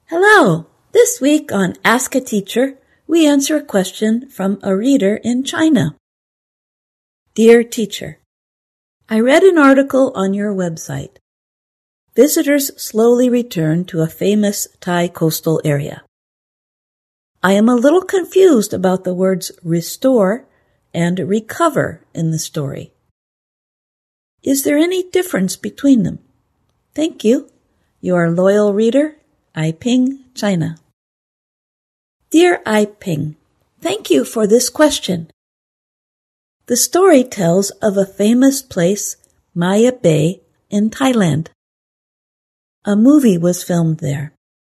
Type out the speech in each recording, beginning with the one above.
Hello! This week on Ask a Teacher, we answer a question from a reader in China. Dear Teacher, I read an article on your website. Visitors slowly return to a famous Thai coastal area. I am a little confused about the words restore and recover in the story. Is there any difference between them? Thank you. Your loyal reader, Ai-Ping, China. Dear Ai-Ping, thank you for this question. The story tells of a famous place, Maya Bay, in Thailand. A movie was filmed there.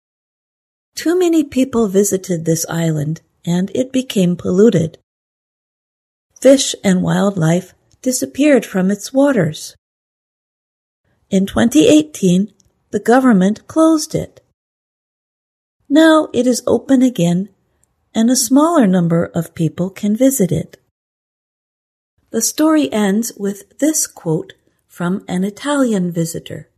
Too many people visited this island, and it became polluted. Fish and wildlife disappeared from its waters. In 2018, the government closed it. Now it is open again, and a smaller number of people can visit it. The story ends with this quote from an Italian visitor.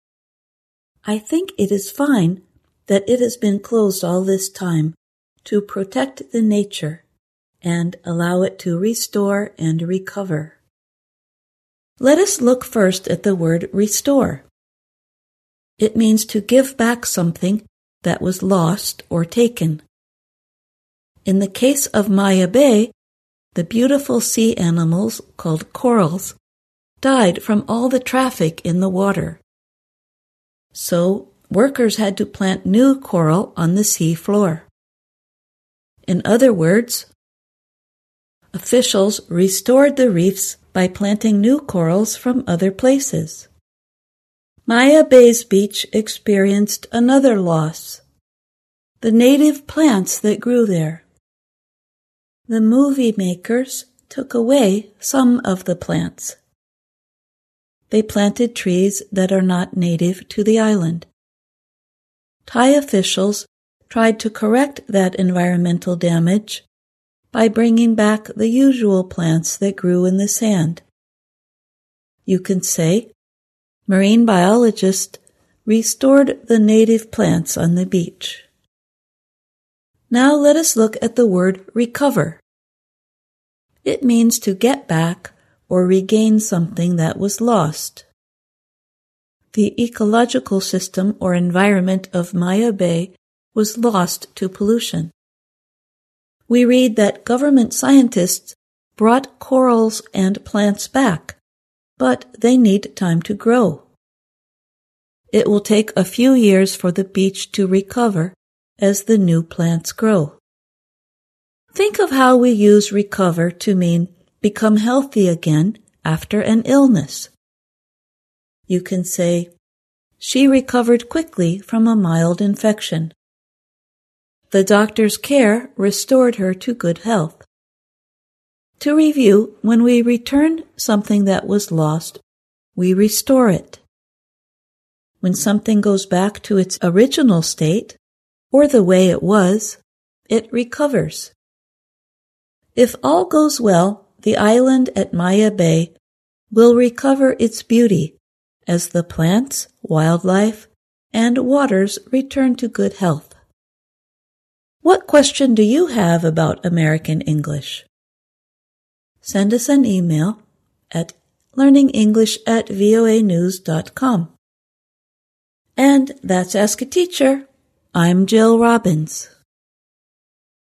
I think it is fine that it has been closed all this time to protect the nature and allow it to restore and recover. Let us look first at the word restore. It means to give back something that was lost or taken. In the case of Maya Bay, the beautiful sea animals called corals died from all the traffic in the water. So, workers had to plant new coral on the sea floor. In other words, officials restored the reefs by planting new corals from other places. Maya Bay's beach experienced another loss: the native plants that grew there. The movie makers took away some of the plants. They planted trees that are not native to the island. Thai officials tried to correct that environmental damage by bringing back the usual plants that grew in the sand. You can say, marine biologists restored the native plants on the beach. Now let us look at the word recover. It means to get back or regain something that was lost. The ecological system or environment of Maya Bay was lost to pollution. We read that government scientists brought corals and plants back, but they need time to grow. It will take a few years for the beach to recover as the new plants grow. Think of how we use recover to mean become healthy again after an illness. You can say, she recovered quickly from a mild infection. The doctor's care restored her to good health. To review, when we return something that was lost, we restore it. When something goes back to its original state, or the way it was, it recovers. If all goes well, the island at Maya Bay will recover its beauty as the plants, wildlife, and waters return to good health. What question do you have about American English? Send us an email at learningenglish@voanews.com. And that's Ask a Teacher. I'm Jill Robbins.